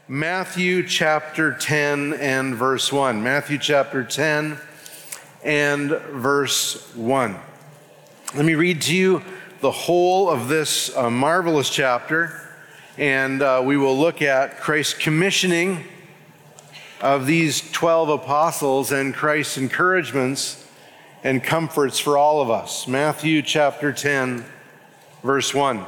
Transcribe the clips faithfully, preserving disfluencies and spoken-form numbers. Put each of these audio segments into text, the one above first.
Matthew chapter ten and verse one. Matthew chapter ten and verse one. Let me read to you the whole of this uh, marvelous chapter, and uh, we will look at Christ's commissioning of these twelve apostles and Christ's encouragements and comforts for all of us. Matthew chapter ten, verse one.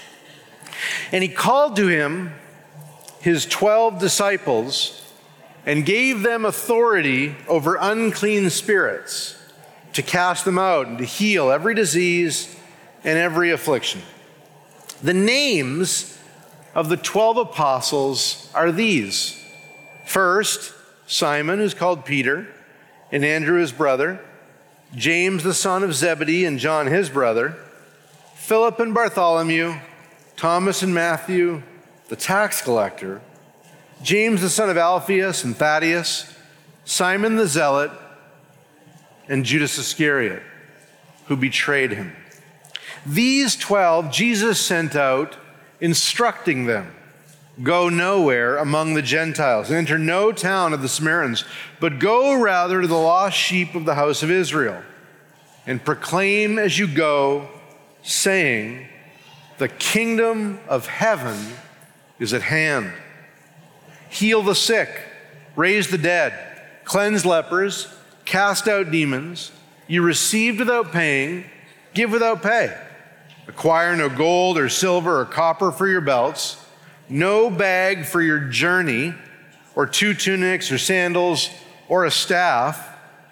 And he called to him his twelve disciples and gave them authority over unclean spirits to cast them out and to heal every disease and every affliction. The names of the twelve apostles are these. First, Simon, who's called Peter, and Andrew his brother, James the son of Zebedee and John his brother, Philip and Bartholomew, Thomas and Matthew, the tax collector, James the son of Alphaeus and Thaddeus, Simon the zealot, and Judas Iscariot, who betrayed him. These twelve Jesus sent out, instructing them, "Go nowhere among the Gentiles, and enter no town of the Samaritans, but go rather to the lost sheep of the house of Israel, and proclaim as you go, saying, the kingdom of heaven is at hand. Heal the sick, raise the dead, cleanse lepers, cast out demons. You received without paying, give without pay. Acquire no gold or silver or copper for your belts, no bag for your journey, or two tunics or sandals or a staff,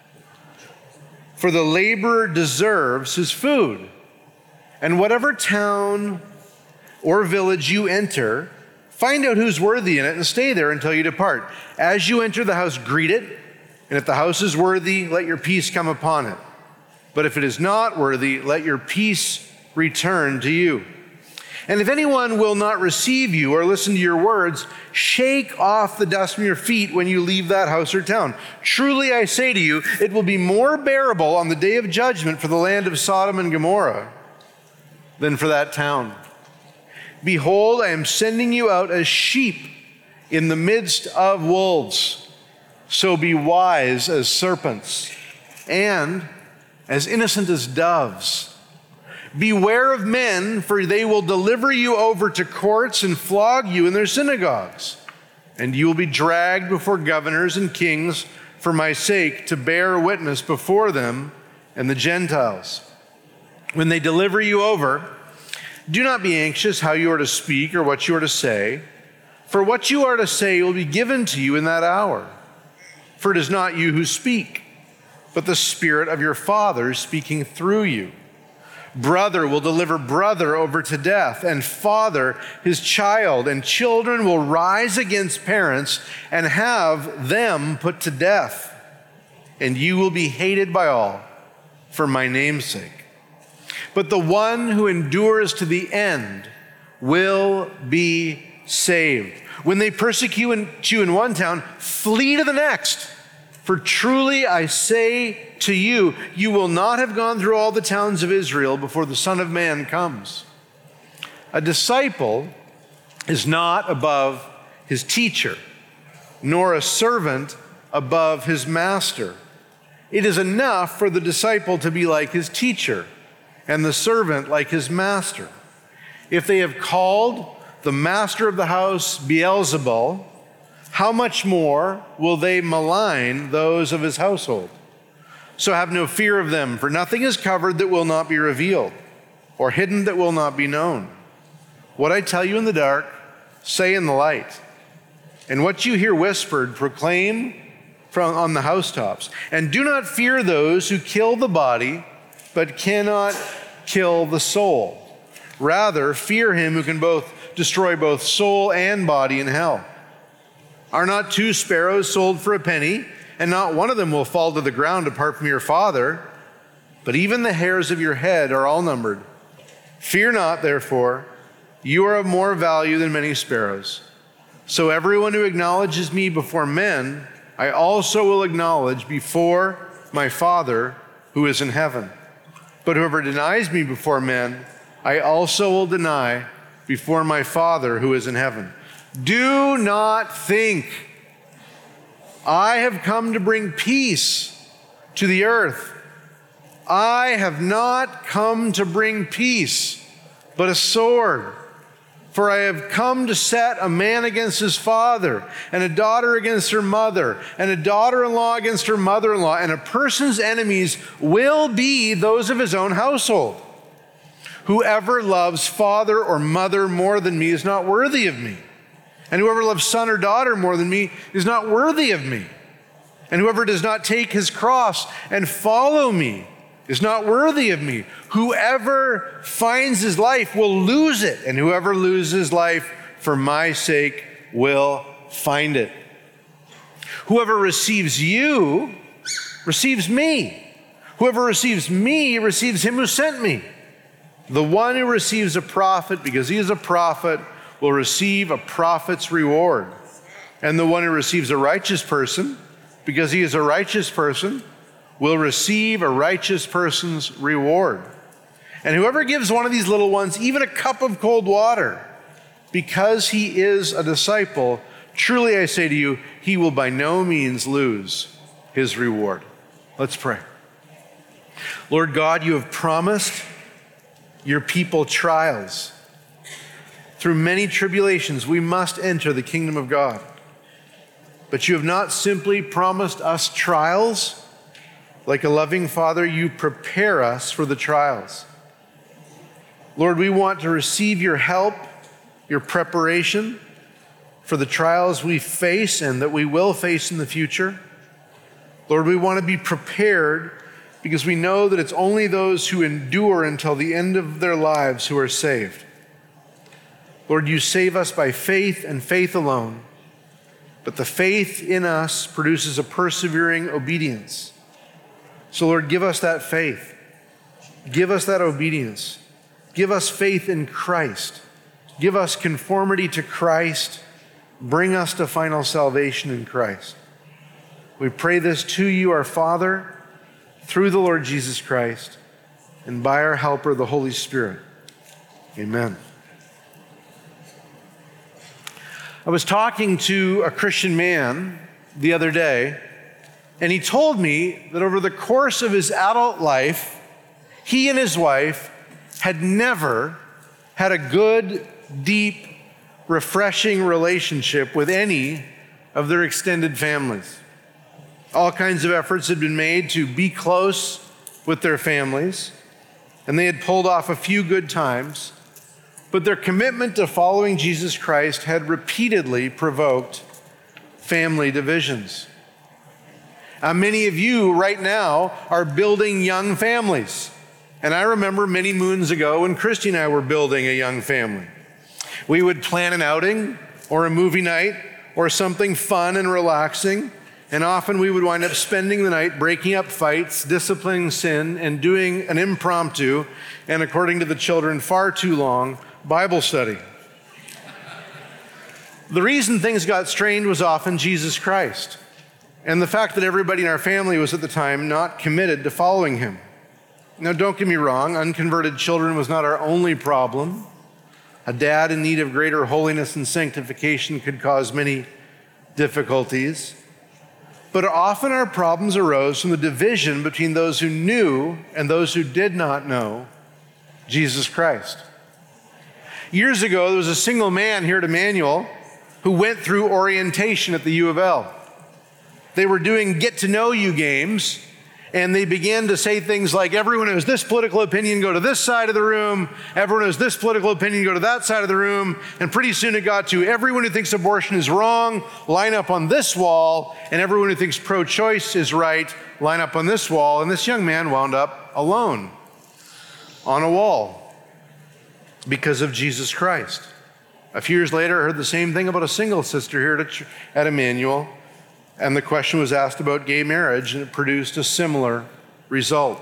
for the laborer deserves his food. And whatever town or village you enter, find out who's worthy in it and stay there until you depart. As you enter the house, greet it, and if the house is worthy, let your peace come upon it. But if it is not worthy, let your peace return to you. And if anyone will not receive you or listen to your words, shake off the dust from your feet when you leave that house or town. Truly I say to you, it will be more bearable on the day of judgment for the land of Sodom and Gomorrah than for that town. Behold, I am sending you out as sheep in the midst of wolves. So be wise as serpents and as innocent as doves. Beware of men, for they will deliver you over to courts and flog you in their synagogues. And you will be dragged before governors and kings for my sake, to bear witness before them and the Gentiles. When they deliver you over, do not be anxious how you are to speak or what you are to say, for what you are to say will be given to you in that hour. For it is not you who speak, but the Spirit of your Father speaking through you. Brother will deliver brother over to death, and father his child, and children will rise against parents and have them put to death. And you will be hated by all for my name's sake. But the one who endures to the end will be saved. When they persecute you in one town, flee to the next. For truly I say to you, you will not have gone through all the towns of Israel before the Son of Man comes. A disciple is not above his teacher, nor a servant above his master. It is enough for the disciple to be like his teacher, and the servant like his master. If they have called the master of the house Beelzebul, how much more will they malign those of his household? So have no fear of them, for nothing is covered that will not be revealed, or hidden that will not be known. What I tell you in the dark, say in the light. And what you hear whispered, proclaim from on the housetops. And do not fear those who kill the body, but cannot kill the soul. Rather, fear him who can both destroy both soul and body in hell. Are not two sparrows sold for a penny, and not one of them will fall to the ground apart from your Father? But even the hairs of your head are all numbered. Fear not, therefore, you are of more value than many sparrows. So everyone who acknowledges me before men, I also will acknowledge before my Father who is in heaven. But whoever denies me before men, I also will deny before my Father who is in heaven. Do not think I have come to bring peace to the earth. I have not come to bring peace, but a sword. For I have come to set a man against his father, and a daughter against her mother, and a daughter-in-law against her mother-in-law, and a person's enemies will be those of his own household. Whoever loves father or mother more than me is not worthy of me. And whoever loves son or daughter more than me is not worthy of me. And whoever does not take his cross and follow me is not worthy of me. Whoever finds his life will lose it, and whoever loses life for my sake will find it. Whoever receives you receives me. Whoever receives me receives him who sent me. The one who receives a prophet because he is a prophet will receive a prophet's reward. And the one who receives a righteous person because he is a righteous person will receive a righteous person's reward. And whoever gives one of these little ones even a cup of cold water, because he is a disciple, truly I say to you, he will by no means lose his reward. Let's pray. Lord God, you have promised your people trials. Through many tribulations, we must enter the kingdom of God. But you have not simply promised us trials. Like a loving Father, you prepare us for the trials. Lord, we want to receive your help, your preparation for the trials we face and that we will face in the future. Lord, we want to be prepared because we know that it's only those who endure until the end of their lives who are saved. Lord, you save us by faith and faith alone, but the faith in us produces a persevering obedience. So Lord, give us that faith. Give us that obedience. Give us faith in Christ. Give us conformity to Christ. Bring us to final salvation in Christ. We pray this to you, our Father, through the Lord Jesus Christ, and by our helper, the Holy Spirit. Amen. I was talking to a Christian man the other day, and he told me that over the course of his adult life, he and his wife had never had a good, deep, refreshing relationship with any of their extended families. All kinds of efforts had been made to be close with their families, and they had pulled off a few good times, but their commitment to following Jesus Christ had repeatedly provoked family divisions. Uh, many of you right now are building young families. And I remember many moons ago when Christy and I were building a young family. We would plan an outing or a movie night or something fun and relaxing. And often we would wind up spending the night breaking up fights, disciplining sin, and doing an impromptu, and according to the children, far too long, Bible study. The reason things got strained was often Jesus Christ, and the fact that everybody in our family was at the time not committed to following him. Now, don't get me wrong, unconverted children was not our only problem. A dad in need of greater holiness and sanctification could cause many difficulties. But often our problems arose from the division between those who knew and those who did not know Jesus Christ. Years ago, there was a single man here at Emmanuel who went through orientation at the U of L. They were doing get-to-know-you games, and they began to say things like, everyone who has this political opinion, go to this side of the room. Everyone who has this political opinion, go to that side of the room. And pretty soon it got to, everyone who thinks abortion is wrong, line up on this wall. And everyone who thinks pro-choice is right, line up on this wall. And this young man wound up alone on a wall because of Jesus Christ. A few years later, I heard the same thing about a single sister here at, at Emmanuel. And the question was asked about gay marriage, and it produced a similar result.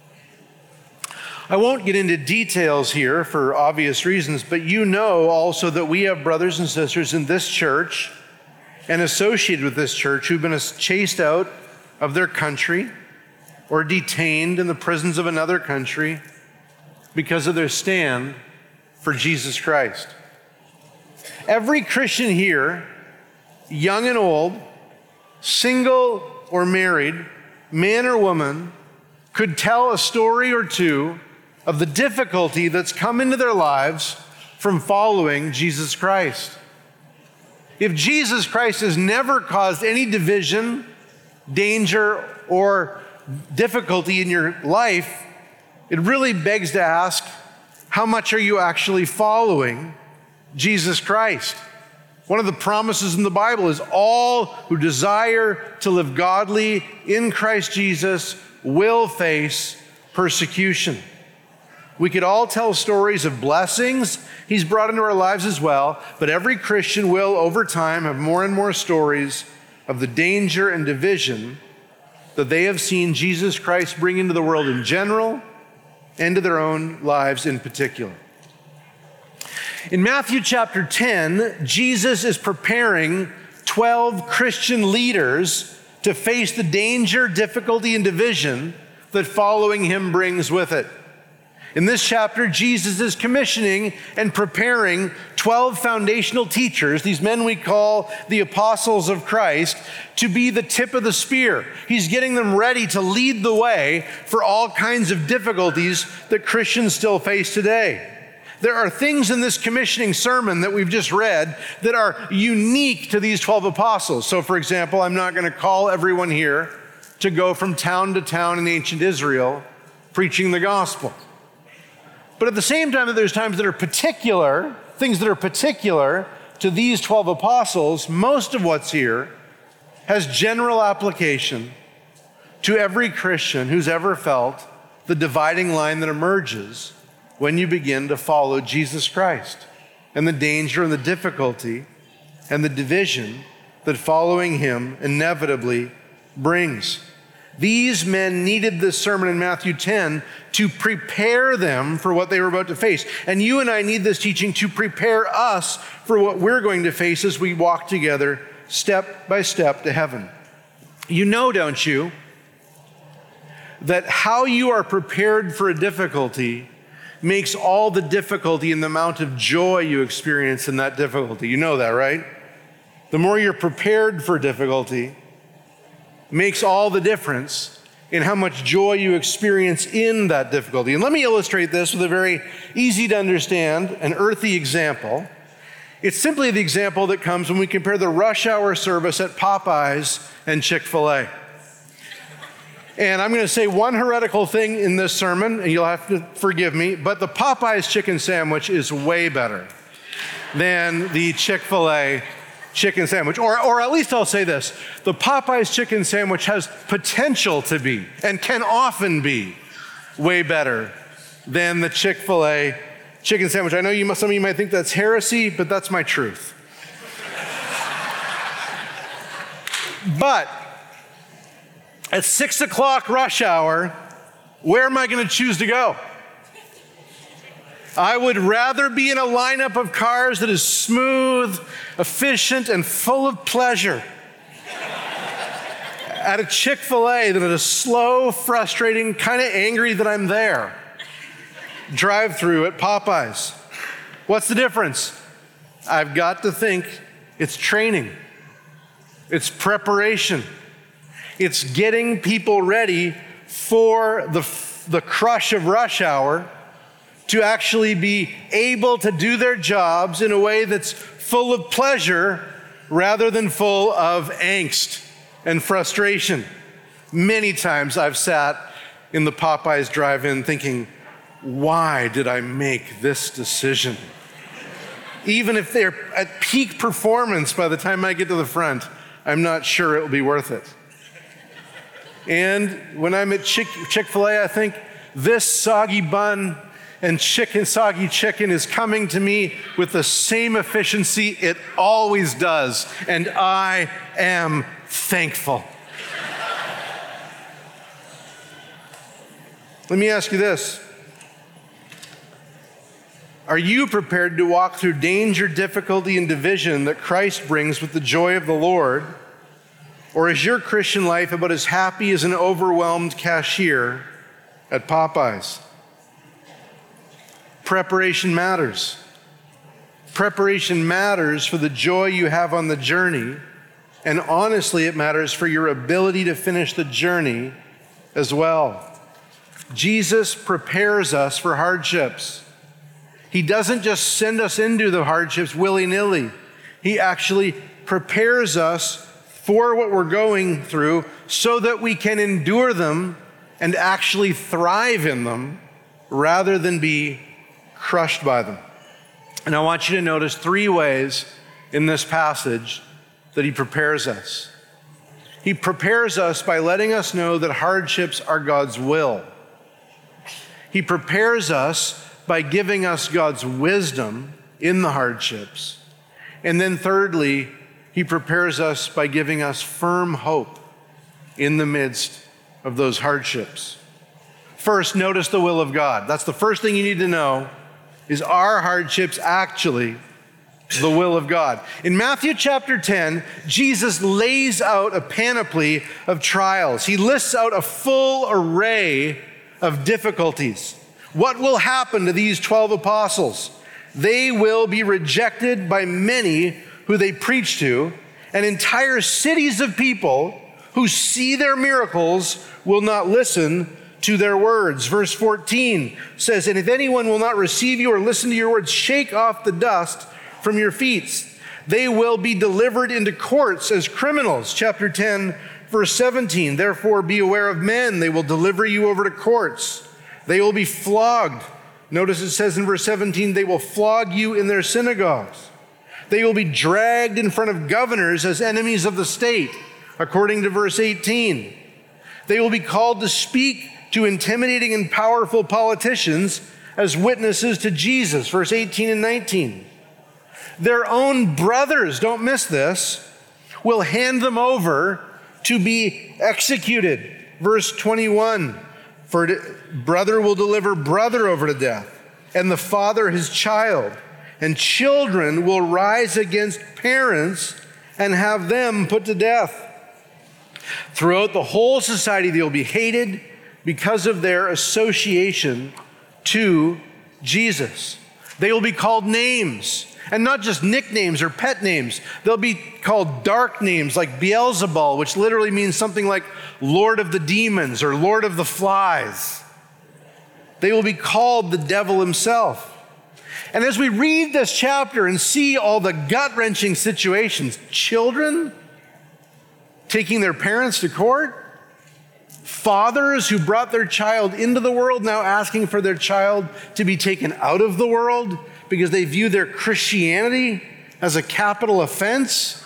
I won't get into details here for obvious reasons, but you know also that we have brothers and sisters in this church and associated with this church who've been chased out of their country or detained in the prisons of another country because of their stand for Jesus Christ. Every Christian here, young and old, single or married, man or woman, could tell a story or two of the difficulty that's come into their lives from following Jesus Christ. If Jesus Christ has never caused any division, danger, or difficulty in your life, it really begs to ask, how much are you actually following Jesus Christ? One of the promises in the Bible is all who desire to live godly in Christ Jesus will face persecution. We could all tell stories of blessings he's brought into our lives as well, but every Christian will, over time, have more and more stories of the danger and division that they have seen Jesus Christ bring into the world in general and to their own lives in particular. In Matthew chapter ten, Jesus is preparing twelve Christian leaders to face the danger, difficulty, and division that following him brings with it. In this chapter, Jesus is commissioning and preparing twelve foundational teachers, these men we call the apostles of Christ, to be the tip of the spear. He's getting them ready to lead the way for all kinds of difficulties that Christians still face today. There are things in this commissioning sermon that we've just read that are unique to these twelve apostles. So, for example, I'm not going to call everyone here to go from town to town in ancient Israel preaching the gospel. But at the same time that there's times that are particular, things that are particular to these twelve apostles, most of what's here has general application to every Christian who's ever felt the dividing line that emerges when you begin to follow Jesus Christ, and the danger and the difficulty and the division that following him inevitably brings. These men needed this sermon in Matthew ten to prepare them for what they were about to face. And you and I need this teaching to prepare us for what we're going to face as we walk together step by step to heaven. You know, don't you, that how you are prepared for a difficulty makes all the difficulty and the amount of joy you experience in that difficulty. You know that, right? The more you're prepared for difficulty makes all the difference in how much joy you experience in that difficulty. And let me illustrate this with a very easy to understand and earthy example. It's simply the example that comes when we compare the rush hour service at Popeyes and Chick-fil-A. And I'm going to say one heretical thing in this sermon, and you'll have to forgive me, but the Popeyes chicken sandwich is way better than the Chick-fil-A chicken sandwich. Or, or at least I'll say this, the Popeyes chicken sandwich has potential to be, and can often be, way better than the Chick-fil-A chicken sandwich. I know you, some of you might think that's heresy, but that's my truth. But at six o'clock rush hour, where am I going to choose to go? I would rather be in a lineup of cars that is smooth, efficient, and full of pleasure at a Chick-fil-A than at a slow, frustrating, kind of angry that I'm there drive-through at Popeyes. What's the difference? I've got to think it's training. It's preparation. It's getting people ready for the, the crush of rush hour to actually be able to do their jobs in a way that's full of pleasure rather than full of angst and frustration. Many times I've sat in the Popeyes drive-in thinking, why did I make this decision? Even if they're at peak performance by the time I get to the front, I'm not sure it will be worth it. And when I'm at Chick- Chick-fil-A, I think this soggy bun and chicken, soggy chicken is coming to me with the same efficiency it always does, and I am thankful. Let me ask you this. Are you prepared to walk through danger, difficulty, and division that Christ brings with the joy of the Lord? Or is your Christian life about as happy as an overwhelmed cashier at Popeyes? Preparation matters. Preparation matters for the joy you have on the journey, and honestly, it matters for your ability to finish the journey as well. Jesus prepares us for hardships. He doesn't just send us into the hardships willy-nilly. He actually prepares us for what we're going through so that we can endure them and actually thrive in them rather than be crushed by them. And I want you to notice three ways in this passage that he prepares us. He prepares us by letting us know that hardships are God's will. He prepares us by giving us God's wisdom in the hardships. And then thirdly, he prepares us by giving us firm hope in the midst of those hardships. First, notice the will of God. That's the first thing you need to know, is our hardships actually the will of God? In Matthew chapter ten, Jesus lays out a panoply of trials. He lists out a full array of difficulties. What will happen to these twelve apostles? They will be rejected by many who they preach to, and entire cities of people who see their miracles will not listen to their words. Verse fourteen says, "And if anyone will not receive you or listen to your words, shake off the dust from your feet. They will be delivered into courts as criminals." Chapter ten, verse seventeen, "Therefore be aware of men. They will deliver you over to courts. They will be flogged." Notice it says in verse seventeen, "They will flog you in their synagogues. They will be dragged in front of governors as enemies of the state," according to verse eighteen. "They will be called to speak to intimidating and powerful politicians as witnesses to Jesus," verse eighteen and nineteen. "Their own brothers," don't miss this, "will hand them over to be executed," verse twenty-one. "For brother will deliver brother over to death, and the father his child, and children will rise against parents and have them put to death. Throughout the whole society, they will be hated because of their association to Jesus. They will be called names, and not just nicknames or pet names. They'll be called dark names like Beelzebul, which literally means something like Lord of the Demons or Lord of the Flies. They will be called the devil himself. And as we read this chapter and see all the gut-wrenching situations, children taking their parents to court, fathers who brought their child into the world now asking for their child to be taken out of the world because they view their Christianity as a capital offense.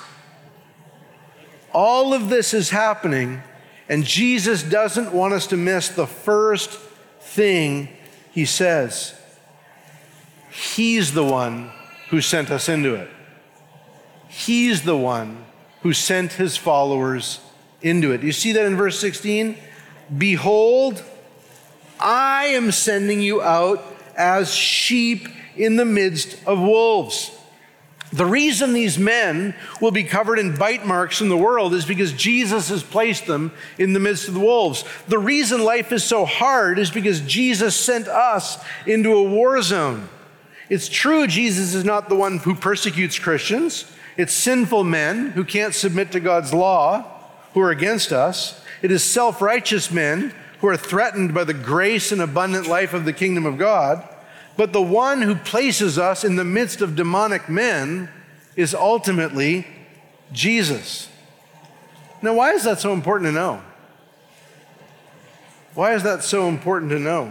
All of this is happening, and Jesus doesn't want us to miss the first thing he says. He's the one who sent us into it. He's the one who sent his followers into it. You see that in verse sixteen? "Behold, I am sending you out as sheep in the midst of wolves." The reason these men will be covered in bite marks in the world is because Jesus has placed them in the midst of the wolves. The reason life is so hard is because Jesus sent us into a war zone. It's true Jesus is not the one who persecutes Christians. It's sinful men who can't submit to God's law who are against us. It is self-righteous men who are threatened by the grace and abundant life of the kingdom of God. But the one who places us in the midst of demonic men is ultimately Jesus. Now, why is that so important to know? Why is that so important to know?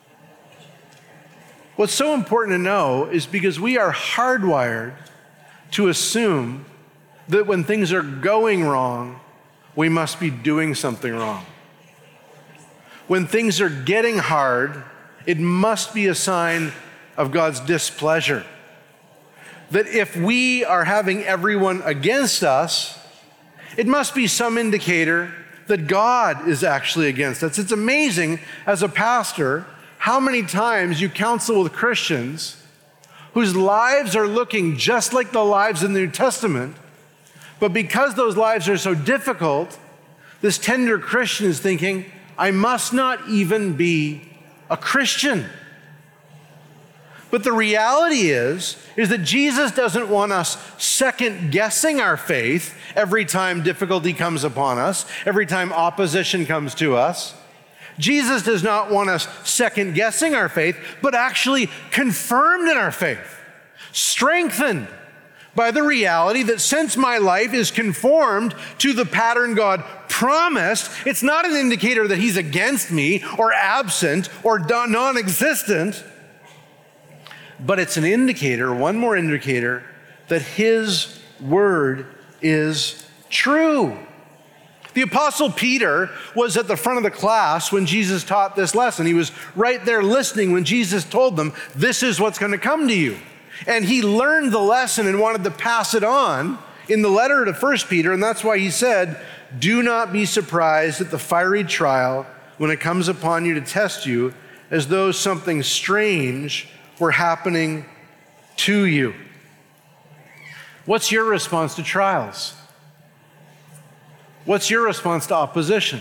What's so important to know is because we are hardwired to assume that when things are going wrong, we must be doing something wrong. When things are getting hard, it must be a sign of God's displeasure. That if we are having everyone against us, it must be some indicator that God is actually against us. It's amazing as a pastor how many times you counsel with Christians whose lives are looking just like the lives in the New Testament, but because those lives are so difficult, this tender Christian is thinking, I must not even be a Christian. But the reality is, is that Jesus doesn't want us second guessing our faith every time difficulty comes upon us, every time opposition comes to us. Jesus does not want us second guessing our faith, but actually confirmed in our faith, strengthened by the reality that since my life is conformed to the pattern God promised, it's not an indicator that he's against me or absent or non-existent, but it's an indicator, one more indicator, that his word is true. The Apostle Peter was at the front of the class when Jesus taught this lesson. He was right there listening when Jesus told them, this is what's going to come to you. And he learned the lesson and wanted to pass it on in the letter to First Peter, and that's why he said, do not be surprised at the fiery trial when it comes upon you to test you, as though something strange were happening to you. What's your response to trials? What's your response to opposition?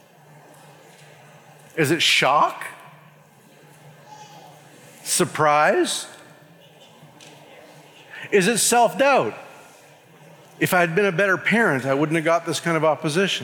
Is it shock? Surprise? Is it self-doubt? If I'd been a better parent, I wouldn't have got this kind of opposition.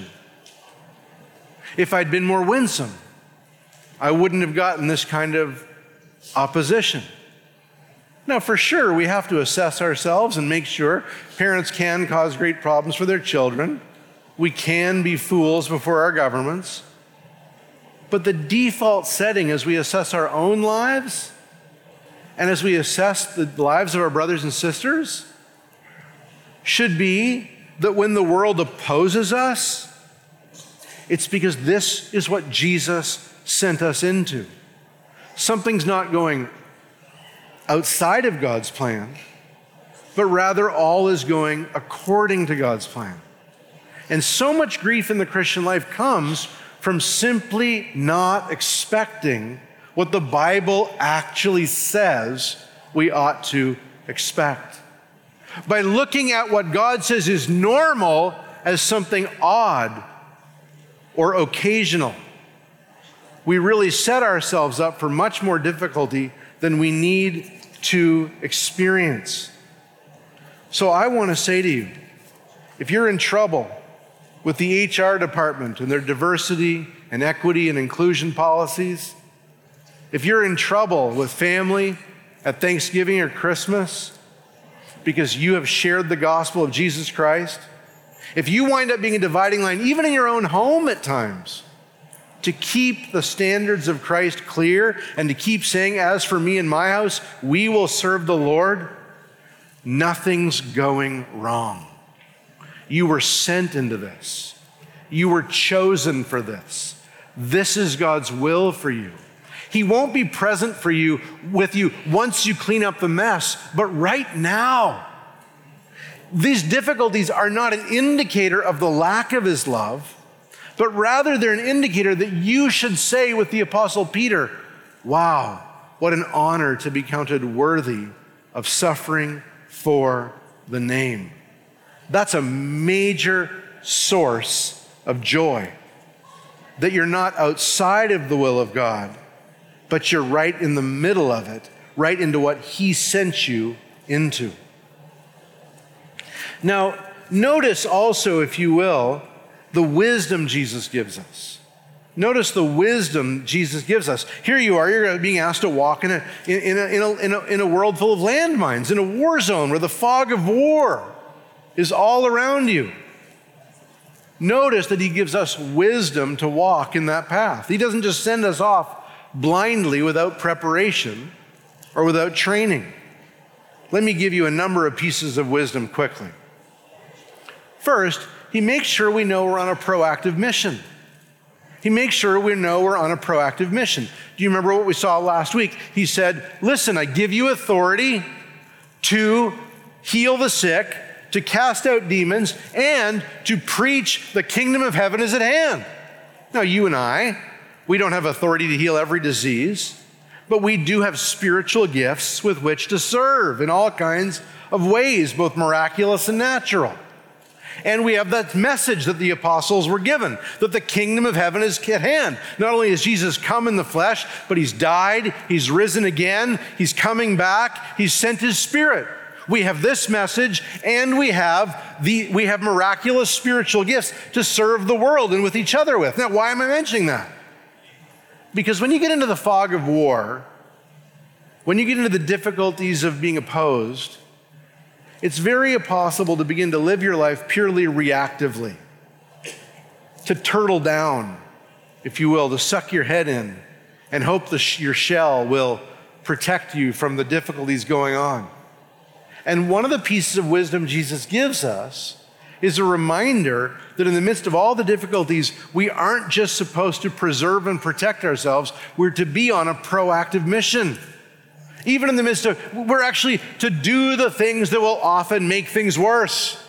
If I'd been more winsome, I wouldn't have gotten this kind of opposition. Now, for sure, we have to assess ourselves and make sure parents can cause great problems for their children. We can be fools before our governments. But the default setting as we assess our own lives and as we assess the lives of our brothers and sisters should be that when the world opposes us, it's because this is what Jesus sent us into. Something's not going outside of God's plan, but rather all is going according to God's plan. And so much grief in the Christian life comes from simply not expecting what the Bible actually says we ought to expect. By looking at what God says is normal as something odd or occasional, we really set ourselves up for much more difficulty than we need to experience. So I want to say to you, if you're in trouble with the H R department and their diversity and equity and inclusion policies, if you're in trouble with family at Thanksgiving or Christmas because you have shared the gospel of Jesus Christ, if you wind up being a dividing line, even in your own home at times, to keep the standards of Christ clear and to keep saying, as for me and my house, we will serve the Lord, nothing's going wrong. You were sent into this. You were chosen for this. This is God's will for you. He won't be present for you with you once you clean up the mess, but right now. These difficulties are not an indicator of the lack of his love, but rather they're an indicator that you should say with the Apostle Peter, wow, what an honor to be counted worthy of suffering for the name. That's a major source of joy, that you're not outside of the will of God, but you're right in the middle of it, right into what he sent you into. Now, notice also, if you will, the wisdom Jesus gives us. Notice the wisdom Jesus gives us. Here you are, you're being asked to walk in a, in a, in a, in a, in a world full of landmines, in a war zone where the fog of war is all around you. Notice that he gives us wisdom to walk in that path. He doesn't just send us off blindly without preparation or without training. Let me give you a number of pieces of wisdom quickly. First, he makes sure we know we're on a proactive mission. He makes sure we know we're on a proactive mission. Do you remember what we saw last week? He said, listen, I give you authority to heal the sick, to cast out demons, and to preach the kingdom of heaven is at hand. Now, you and I, we don't have authority to heal every disease, but we do have spiritual gifts with which to serve in all kinds of ways, both miraculous and natural. And we have that message that the apostles were given, that the kingdom of heaven is at hand. Not only has Jesus come in the flesh, but he's died, he's risen again, he's coming back, he's sent his Spirit. We have this message, and we have the we have miraculous spiritual gifts to serve the world and with each other with. Now, why am I mentioning that? Because when you get into the fog of war, when you get into the difficulties of being opposed, it's very possible to begin to live your life purely reactively, to turtle down, if you will, to suck your head in and hope the sh- your shell will protect you from the difficulties going on. And one of the pieces of wisdom Jesus gives us is a reminder that in the midst of all the difficulties, we aren't just supposed to preserve and protect ourselves, we're to be on a proactive mission. Even in the midst of, we're actually to do the things that will often make things worse.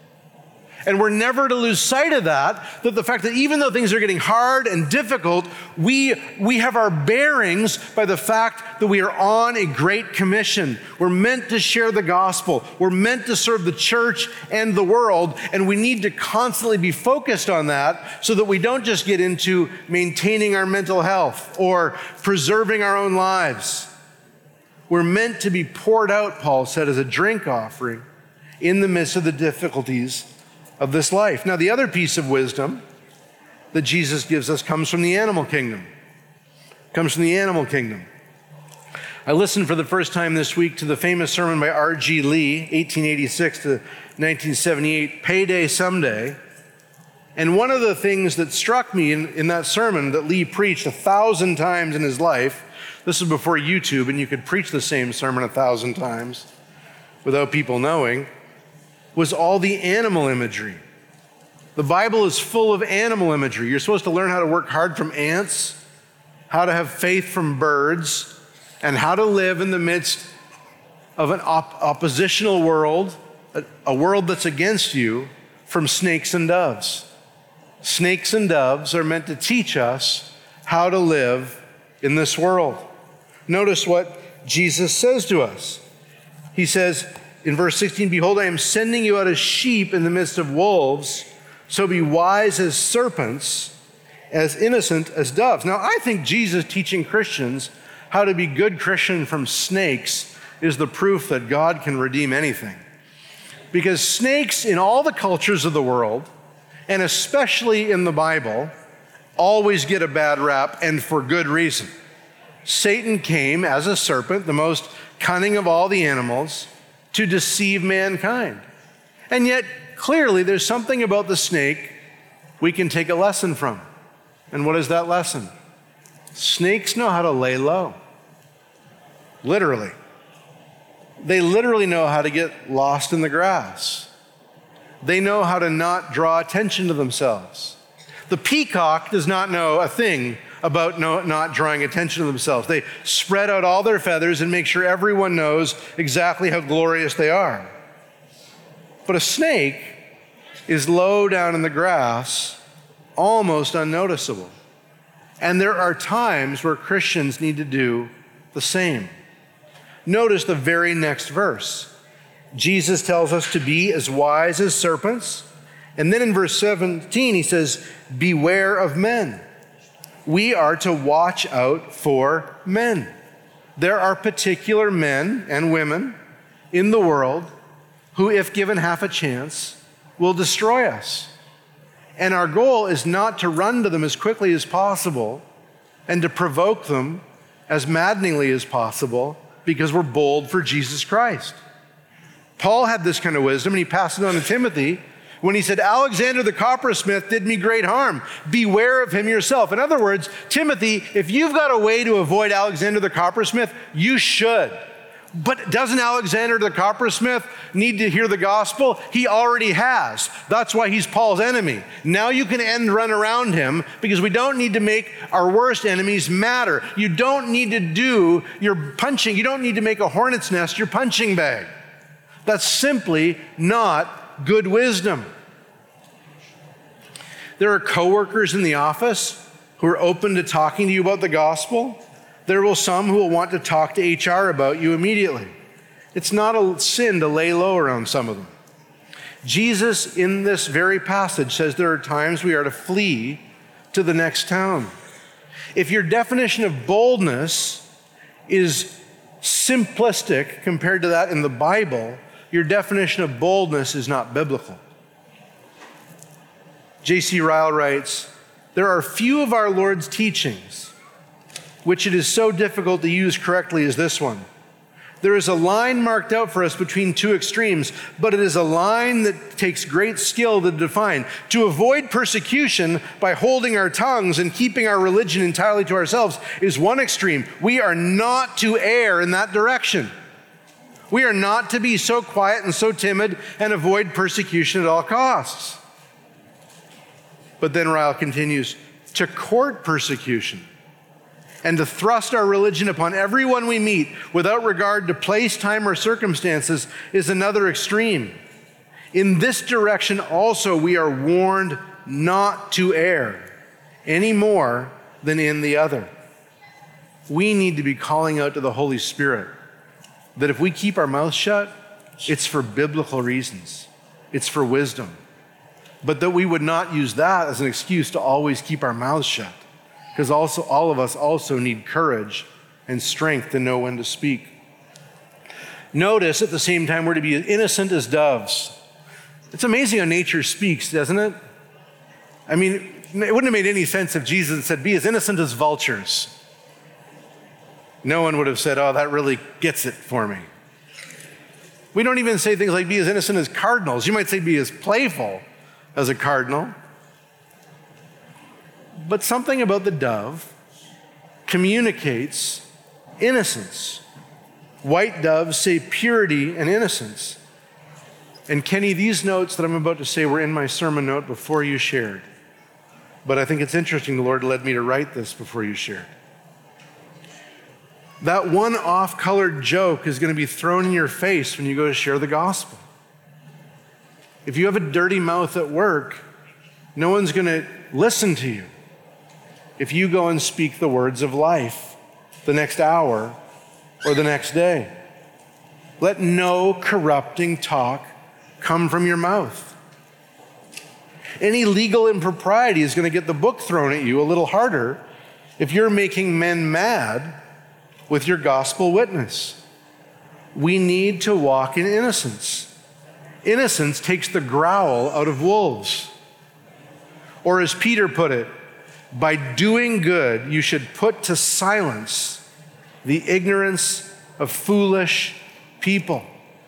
And we're never to lose sight of that, that the fact that even though things are getting hard and difficult, we, we have our bearings by the fact that we are on a great commission. We're meant to share the gospel. We're meant to serve the church and the world, and we need to constantly be focused on that so that we don't just get into maintaining our mental health or preserving our own lives. We're meant to be poured out, Paul said, as a drink offering in the midst of the difficulties of this life. Now, the other piece of wisdom that Jesus gives us comes from the animal kingdom. Comes from the animal kingdom. I listened for the first time this week to the famous sermon by R G Lee, eighteen eighty-six to nineteen seventy-eight, Payday Someday. And one of the things that struck me in, in that sermon that Lee preached a thousand times in his life, this was before YouTube, and you could preach the same sermon a thousand times without people knowing, was all the animal imagery. The Bible is full of animal imagery. You're supposed to learn how to work hard from ants, how to have faith from birds, and how to live in the midst of an op- oppositional world, a, a world that's against you, from snakes and doves. Snakes and doves are meant to teach us how to live in this world. Notice what Jesus says to us. He says, in verse sixteen, behold, I am sending you out as sheep in the midst of wolves, so be wise as serpents, as innocent as doves. Now, I think Jesus teaching Christians how to be good Christian from snakes is the proof that God can redeem anything. Because snakes in all the cultures of the world, and especially in the Bible, always get a bad rap, and for good reason. Satan came as a serpent, the most cunning of all the animals, to deceive mankind. And yet, clearly, there's something about the snake we can take a lesson from. And what is that lesson? Snakes know how to lay low. Literally. They literally know how to get lost in the grass. They know how to not draw attention to themselves. The peacock does not know a thing about no, not drawing attention to themselves. They spread out all their feathers and make sure everyone knows exactly how glorious they are. But a snake is low down in the grass, almost unnoticeable. And there are times where Christians need to do the same. Notice the very next verse. Jesus tells us to be as wise as serpents. And then in verse seventeen, he says, beware of men. We are to watch out for men. There are particular men and women in the world who, if given half a chance, will destroy us. And our goal is not to run to them as quickly as possible and to provoke them as maddeningly as possible because we're bold for Jesus Christ. Paul had this kind of wisdom, and he passed it on to Timothy when he said, Alexander the coppersmith did me great harm. Beware of him yourself. In other words, Timothy, if you've got a way to avoid Alexander the coppersmith, you should. But doesn't Alexander the coppersmith need to hear the gospel? He already has. That's why he's Paul's enemy. Now you can end run around him because we don't need to make our worst enemies matter. You don't need to do your punching. You don't need to make a hornet's nest your punching bag. That's simply not good wisdom. There are coworkers in the office who are open to talking to you about the gospel. There will some who will want to talk to H R about you immediately. It's not a sin to lay low around some of them. Jesus, in this very passage, says there are times we are to flee to the next town. If your definition of boldness is simplistic compared to that in the Bible, your definition of boldness is not biblical. J C Ryle writes, "There are few of our Lord's teachings which it is so difficult to use correctly as this one. There is a line marked out for us between two extremes, but it is a line that takes great skill to define. To avoid persecution by holding our tongues and keeping our religion entirely to ourselves is one extreme. We are not to err in that direction. We are not to be so quiet and so timid and avoid persecution at all costs." But then Ryle continues, "To court persecution and to thrust our religion upon everyone we meet without regard to place, time, or circumstances is another extreme. In this direction also we are warned not to err any more than in the other." We need to be calling out to the Holy Spirit that if we keep our mouth shut, it's for biblical reasons. It's for wisdom. But that we would not use that as an excuse to always keep our mouths shut. Because also all of us also need courage and strength to know when to speak. Notice at the same time we're to be as innocent as doves. It's amazing how nature speaks, doesn't it? I mean, it wouldn't have made any sense if Jesus said, "Be as innocent as vultures." No one would have said, "Oh, that really gets it for me." We don't even say things like be as innocent as cardinals. You might say be as playful as a cardinal. But something about the dove communicates innocence. White doves say purity and innocence. And Kenny, these notes that I'm about to say were in my sermon note before you shared. But I think it's interesting the Lord led me to write this before you shared. That one off-colored joke is going to be thrown in your face when you go to share the gospel. If you have a dirty mouth at work, no one's going to listen to you. If you go and speak the words of life the next hour or the next day, let no corrupting talk come from your mouth. Any legal impropriety is going to get the book thrown at you a little harder if you're making men mad with your gospel witness. We need to walk in innocence. Innocence takes the growl out of wolves. Or as Peter put it, by doing good, you should put to silence the ignorance of foolish people.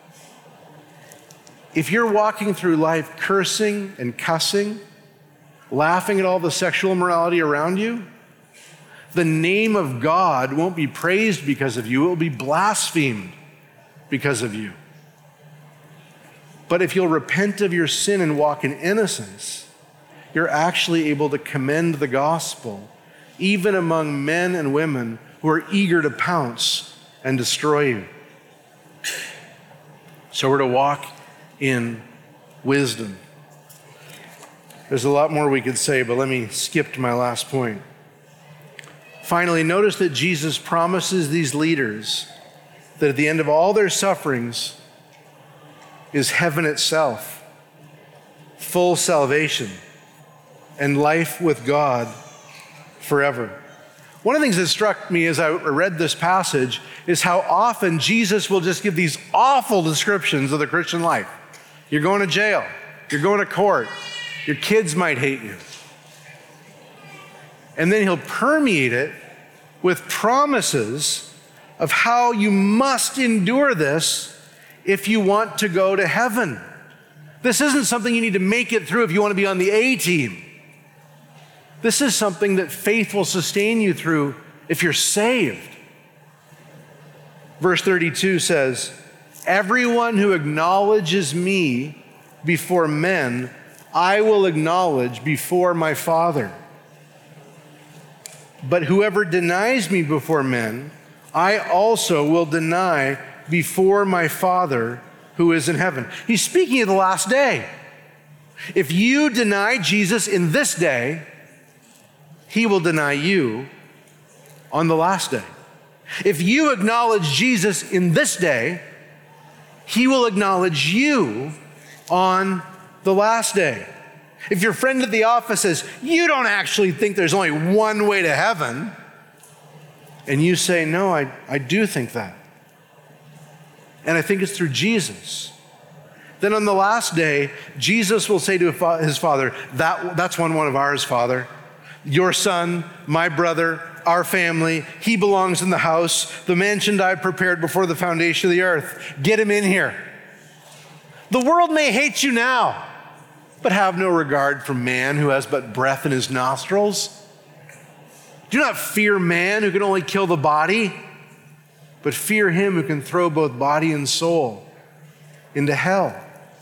If you're walking through life cursing and cussing, laughing at all the sexual immorality around you, the name of God won't be praised because of you. It will be blasphemed because of you. But if you'll repent of your sin and walk in innocence, you're actually able to commend the gospel, even among men and women who are eager to pounce and destroy you. So we're to walk in wisdom. There's a lot more we could say, but let me skip to my last point. Finally, notice that Jesus promises these leaders that at the end of all their sufferings is heaven itself, full salvation, and life with God forever. One of the things that struck me as I read this passage is how often Jesus will just give these awful descriptions of the Christian life. You're going to jail. You're going to court. Your kids might hate you. And then he'll permeate it with promises of how you must endure this if you want to go to heaven. This isn't something you need to make it through if you want to be on the A team. This is something that faith will sustain you through if you're saved. Verse thirty-two says, "Everyone who acknowledges me before men, I will acknowledge before my Father. But whoever denies me before men, I also will deny before my Father who is in heaven." He's speaking of the last day. If you deny Jesus in this day, he will deny you on the last day. If you acknowledge Jesus in this day, he will acknowledge you on the last day. If your friend at the office says, you don't actually think there's only one way to heaven, and you say, no, I, I do think that. And I think it's through Jesus. Then on the last day, Jesus will say to his Father, that, that's one, one of ours, Father. Your son, my brother, our family, he belongs in the house, the mansion I prepared before the foundation of the earth. Get him in here. The world may hate you now, but have no regard for man who has but breath in his nostrils. Do not fear man who can only kill the body, but fear him who can throw both body and soul into hell.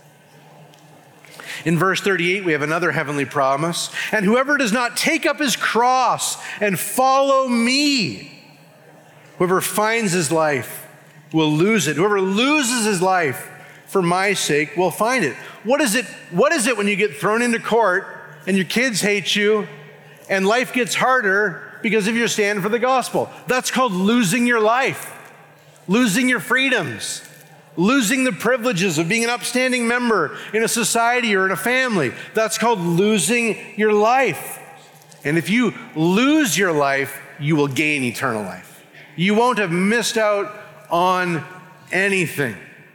In verse thirty-eight, we have another heavenly promise. And whoever does not take up his cross and follow me, whoever finds his life will lose it. Whoever loses his life for my sake will find it. What is it, what is it when you get thrown into court and your kids hate you and life gets harder because of your stand for the gospel? That's called losing your life, losing your freedoms, losing the privileges of being an upstanding member in a society or in a family. That's called losing your life. And if you lose your life, you will gain eternal life. You won't have missed out on anything.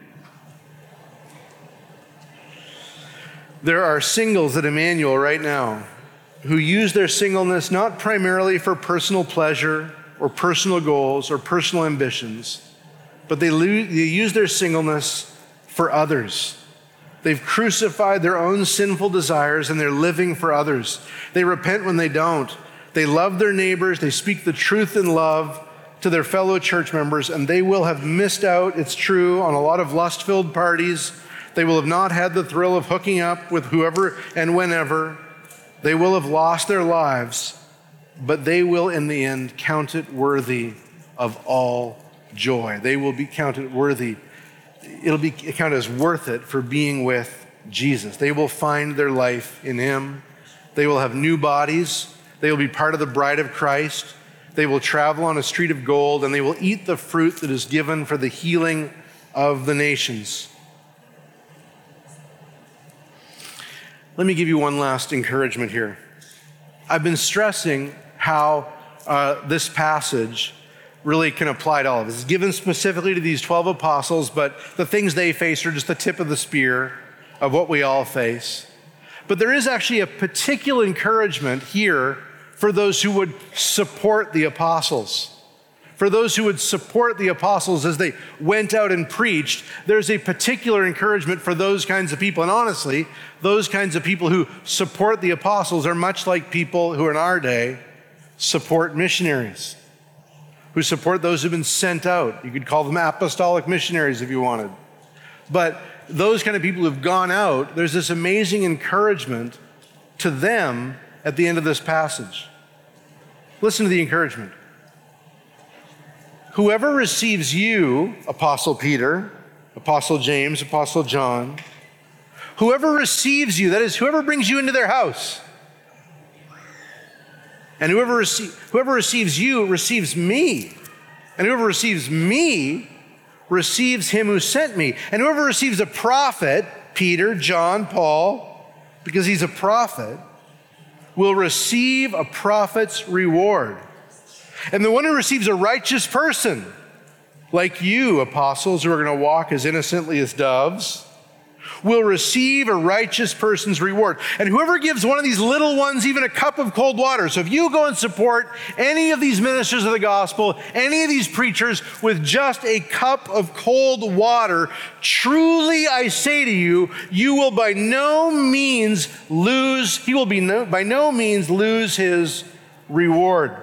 There are singles at Emmanuel right now who use their singleness not primarily for personal pleasure or personal goals or personal ambitions, but they, lo- they use their singleness for others. They've crucified their own sinful desires and they're living for others. They repent when they don't. They love their neighbors. They speak the truth in love to their fellow church members, and they will have missed out, it's true, on a lot of lust-filled parties. They will have not had the thrill of hooking up with whoever and whenever. They will have lost their lives, but they will in the end count it worthy of all joy. They will be counted worthy. It'll be counted as worth it for being with Jesus. They will find their life in him. They will have new bodies. They will be part of the bride of Christ. They will travel on a street of gold, and they will eat the fruit that is given for the healing of the nations. Let me give you one last encouragement here. I've been stressing how uh, this passage really can apply to all of us. It's given specifically to these twelve apostles, but the things they face are just the tip of the spear of what we all face. But there is actually a particular encouragement here for those who would support the apostles. For those who would support the apostles as they went out and preached, there's a particular encouragement for those kinds of people. And honestly, those kinds of people who support the apostles are much like people who in our day support missionaries, who support those who've been sent out. You could call them apostolic missionaries if you wanted. But those kind of people who've gone out, there's this amazing encouragement to them at the end of this passage. Listen to the encouragement. Whoever receives you, Apostle Peter, Apostle James, Apostle John, whoever receives you, that is, whoever brings you into their house, and whoever, rece- whoever receives you receives me, and whoever receives me receives him who sent me, and whoever receives a prophet, Peter, John, Paul, because he's a prophet, will receive a prophet's reward. And the one who receives a righteous person, like you, apostles, who are going to walk as innocently as doves, will receive a righteous person's reward. And whoever gives one of these little ones even a cup of cold water, so if you go and support any of these ministers of the gospel, any of these preachers with just a cup of cold water, truly I say to you, you will by no means lose, he will be no, by no means lose his reward.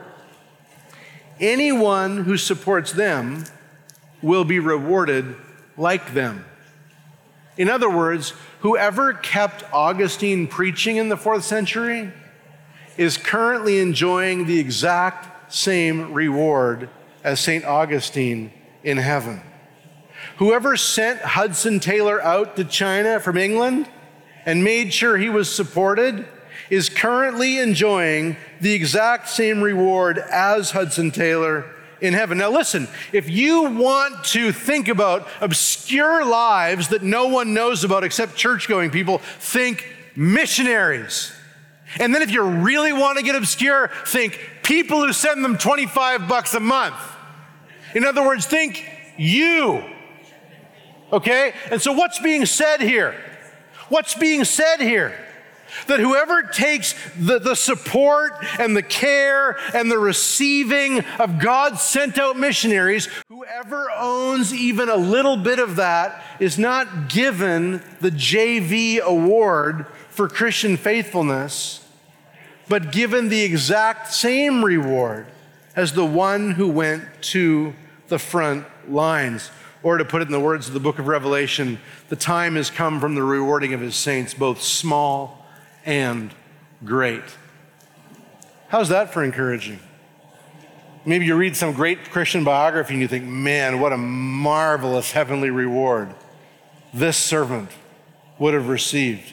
Anyone who supports them will be rewarded like them. In other words, whoever kept Augustine preaching in the fourth century is currently enjoying the exact same reward as Saint Augustine in heaven. Whoever sent Hudson Taylor out to China from England and made sure he was supported is currently enjoying the exact same reward as Hudson Taylor in heaven. Now listen, if you want to think about obscure lives that no one knows about except church-going people, think missionaries. And then if you really want to get obscure, think people who send them twenty-five bucks a month. In other words, think you. Okay? And so what's being said here? What's being said here? That whoever takes the, the support and the care and the receiving of God's sent out missionaries, whoever owns even a little bit of that is not given the J V award for Christian faithfulness, but given the exact same reward as the one who went to the front lines. Or to put it in the words of the book of Revelation, the time has come from the rewarding of his saints, both small and great. How's that for encouraging? Maybe you read some great Christian biography and you think, man, what a marvelous heavenly reward this servant would have received.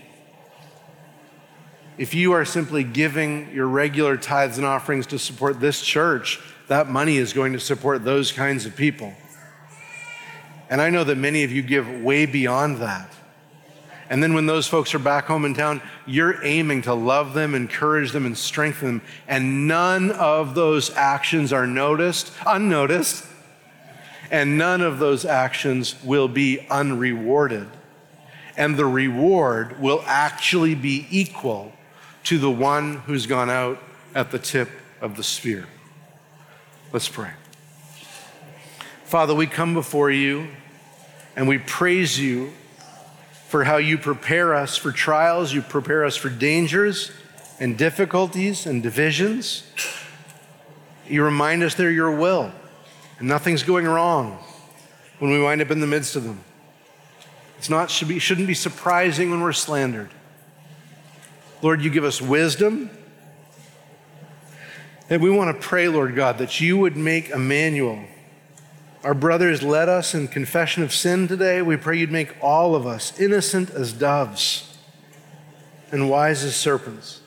If you are simply giving your regular tithes and offerings to support this church, that money is going to support those kinds of people. And I know that many of you give way beyond that. And then when those folks are back home in town, you're aiming to love them, encourage them, and strengthen them. And none of those actions are noticed, unnoticed, and none of those actions will be unrewarded. And the reward will actually be equal to the one who's gone out at the tip of the spear. Let's pray. Father, we come before you and we praise you for how you prepare us for trials, you prepare us for dangers and difficulties and divisions. You remind us they're your will and nothing's going wrong when we wind up in the midst of them. It's not, should be, shouldn't be surprising when we're slandered. Lord, you give us wisdom. And we want to pray, Lord God, that you would make Emmanuel. Our brothers led us in confession of sin today. We pray you'd make all of us innocent as doves and wise as serpents.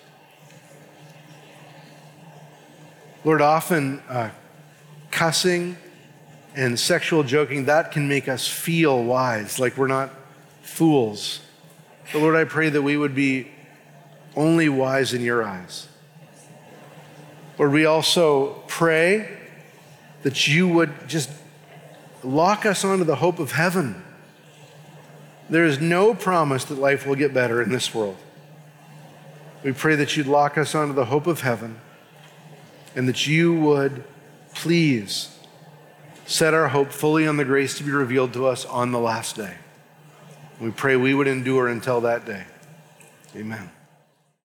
Lord, often uh, cussing and sexual joking, that can make us feel wise, like we're not fools. But Lord, I pray that we would be only wise in your eyes. Lord, we also pray that you would just lock us onto the hope of heaven. There is no promise that life will get better in this world. We pray that you'd lock us onto the hope of heaven and that you would please set our hope fully on the grace to be revealed to us on the last day. We pray we would endure until that day. Amen.